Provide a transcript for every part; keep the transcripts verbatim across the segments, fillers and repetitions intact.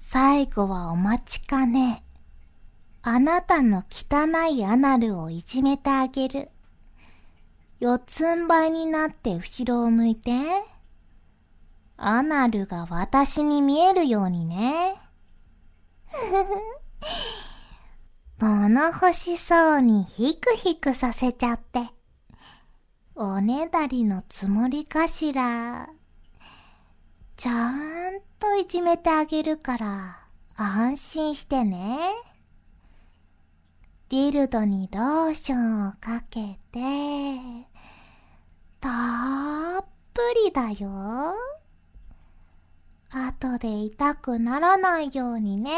最後はお待ちかね。あなたの汚いアナルをいじめてあげる。四つん這いになって後ろを向いて。アナルが私に見えるようにね。物欲しそうにヒクヒクさせちゃって。おねだりのつもりかしら。ちゃんといじめてあげるから安心してね。ディルドにローションをかけて、たっぷりだよ。後で痛くならないようにね。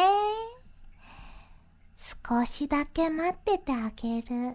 少しだけ待っててあげる。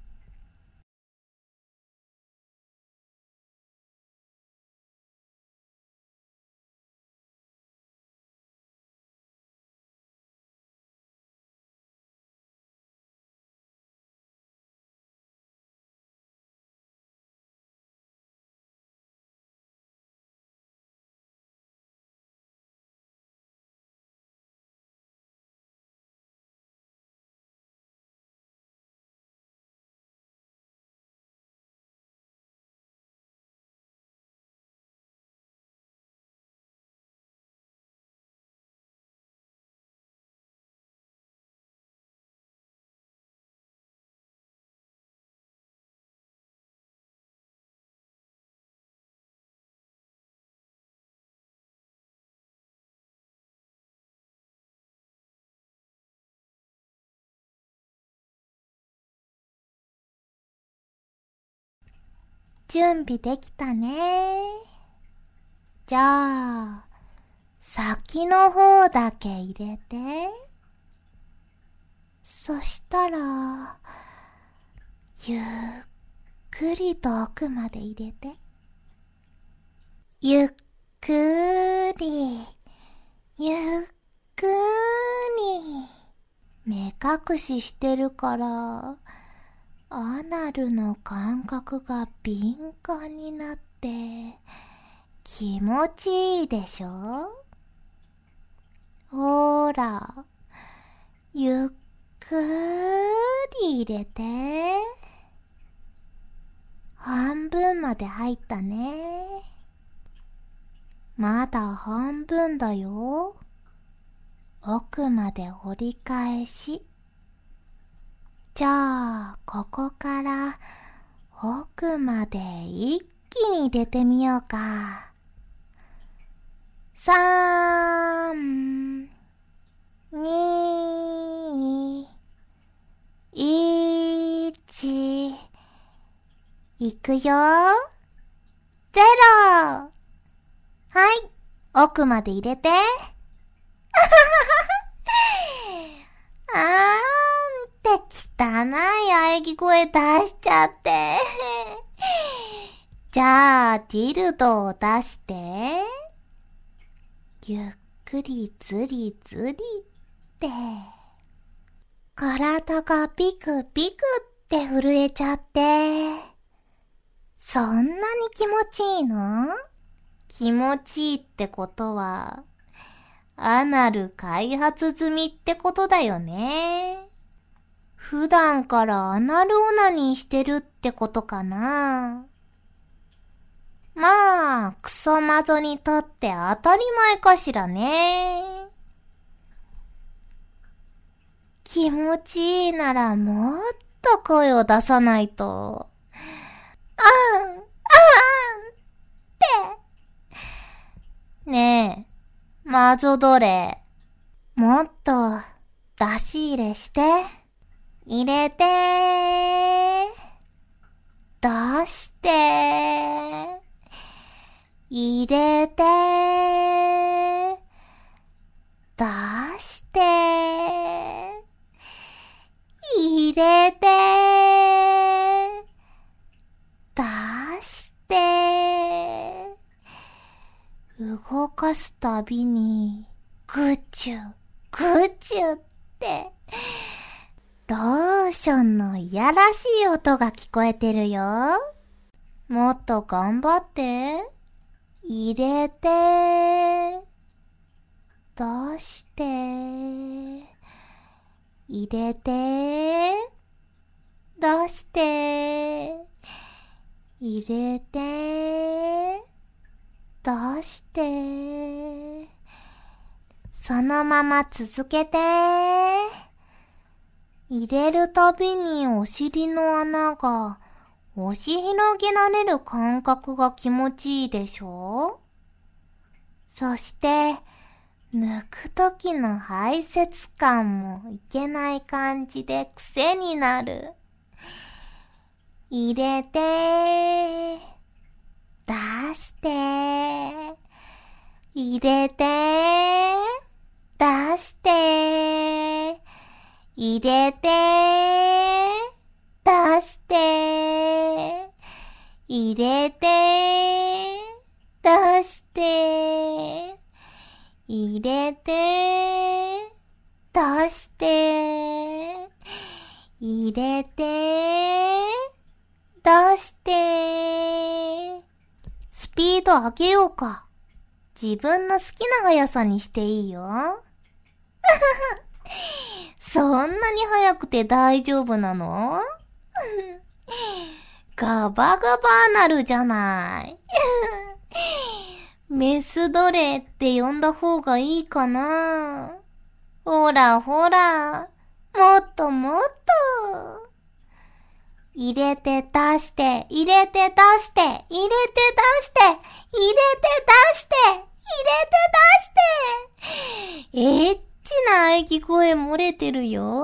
準備できたね。じゃあ、先の方だけ入れて。そしたら、ゆっくりと奥まで入れて。ゆっくり、ゆっくり。目隠ししてるから、アナルの感覚が敏感になって気持ちいいでしょ？ほら、ゆっくり入れて。半分まで入ったね。まだ半分だよ。奥まで折り返し。じゃあ、ここから奥まで一気に入れてみようか。さん、に、いち、いくよ。ゼロ。はい、奥まで入れて。あーんって汚い喘ぎ声出しちゃって。じゃあ、ディルドを出して。ゆっくりずりずりって。体がビクビクって震えちゃって。そんなに気持ちいいの？気持ちいいってことは、アナル開発済みってことだよね。普段からアナルオナニーしてるってことかな。まあ、クソマゾにとって当たり前かしらね。気持ちいいならもっと声を出さないと。あん、あんって。ねえ、魔女奴隷。もっと出し入れして。入れてー。出して。入れてー。出して。入れてー。出して。動かすたびに、ぐちゅ、ぐちゅって、ローションのいやらしい音が聞こえてるよ。もっと頑張って。入れて。 出して、入れて、出して、入れて、出して、そのまま続けて、入れるたびにお尻の穴が押し広げられる感覚が気持ちいいでしょ？そして、抜くときの排泄感もいけない感じで癖になる。入れて、出して、入れて、出して、入れて、出して、入れて、出して、入れて、出して、入れて、出して、スピード上げようか。自分の好きな速さにしていいよ。そんなに速くて大丈夫なの？ガバガバなるじゃない。メス奴隷って呼んだ方がいいかな。ほらほら、もっともっと。入れて出して、入れて出して、入れて出して、入れて出して、入れて出して。エッチな喘ぎ声漏れてるよ。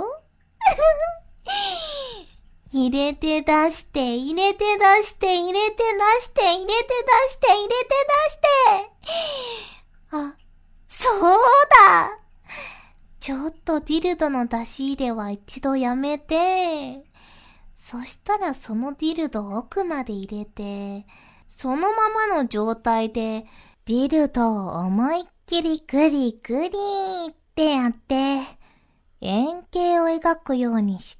入れて出して、入れて出して、入れて出して、入れて出して、入れて出して。あ、そうだ。ちょっとディルドの出し入れは一度やめて、そしたらそのディルドを奥まで入れて、そのままの状態でディルドを思いっきりグリグリってやって、円形を描くようにして、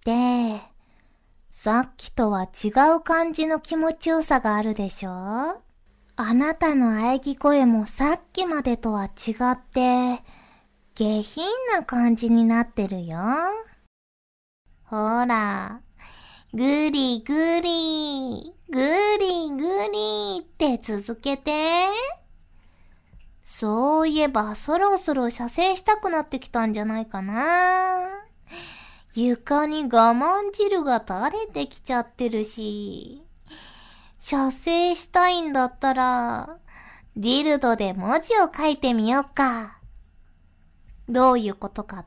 さっきとは違う感じの気持ちよさがあるでしょ？あなたの喘ぎ声もさっきまでとは違って、下品な感じになってるよ。ほら、ぐりぐり、ぐりぐりって続けて。そういえばそろそろ射精したくなってきたんじゃないかな。床に我慢汁が垂れてきちゃってるし。射精したいんだったら、ディルドで文字を書いてみようか。どういうことかって？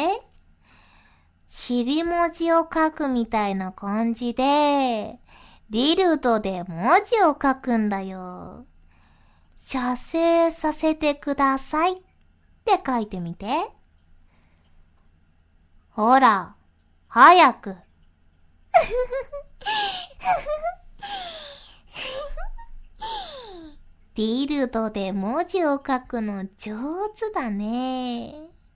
尻文字を書くみたいな感じで、ディルドで文字を書くんだよ。射精させてくださいって書いてみて。ほら、早く。ディルドで文字を書くの上手だね。